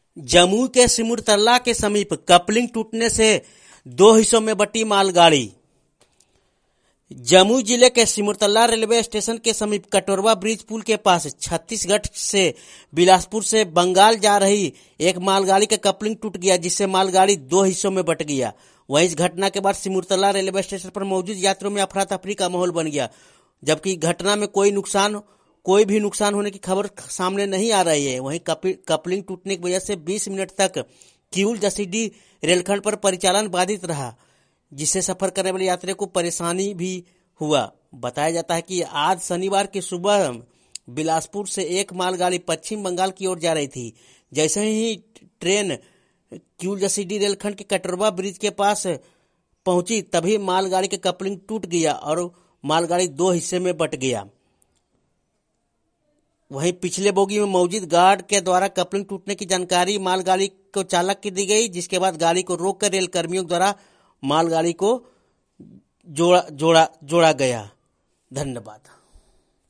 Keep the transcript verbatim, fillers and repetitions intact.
जमुई के सिमुलतला के समीप कपलिंग टूटने से दो हिस्सों में बटी मालगाड़ी। जमुई जिले के सिमुलतला रेलवे स्टेशन के समीप कटोरवा ब्रिज पुल के पास छत्तीसगढ़ से बिलासपुर से बंगाल जा रही एक मालगाड़ी का कपलिंग टूट गया, जिससे मालगाड़ी दो हिस्सों में बट गया। वहीं इस घटना के बाद सिमुलतला रेलवे स्टेशन पर मौजूद यात्रियों में अफरा तफरी का माहौल बन गया, जबकि घटना में कोई नुकसान कोई भी नुकसान होने की खबर सामने नहीं आ रही है। वहीं कपलिंग टूटने की वजह से बीस मिनट तक किऊल जसीडीह रेलखंड पर परिचालन बाधित रहा, जिससे सफर करने वाले यात्रियों को परेशानी भी हुआ। बताया जाता है कि आज शनिवार की सुबह बिलासपुर से एक मालगाड़ी पश्चिम बंगाल की ओर जा रही थी। जैसे ही ट्रेन किऊल जसीडीह रेलखंड के कटोरवा ब्रिज के पास पहुंची, तभी मालगाड़ी का कपलिंग टूट गया और मालगाड़ी दो हिस्से में बट गया। वहीं पिछले बोगी में मौजूद गार्ड के द्वारा कपलिंग टूटने की जानकारी मालगाड़ी को चालक की दी गई, जिसके बाद गाड़ी को रोककर रेल कर्मियों द्वारा मालगाड़ी को जोड़ा जोड़ा जोड़ा गया। धन्यवाद।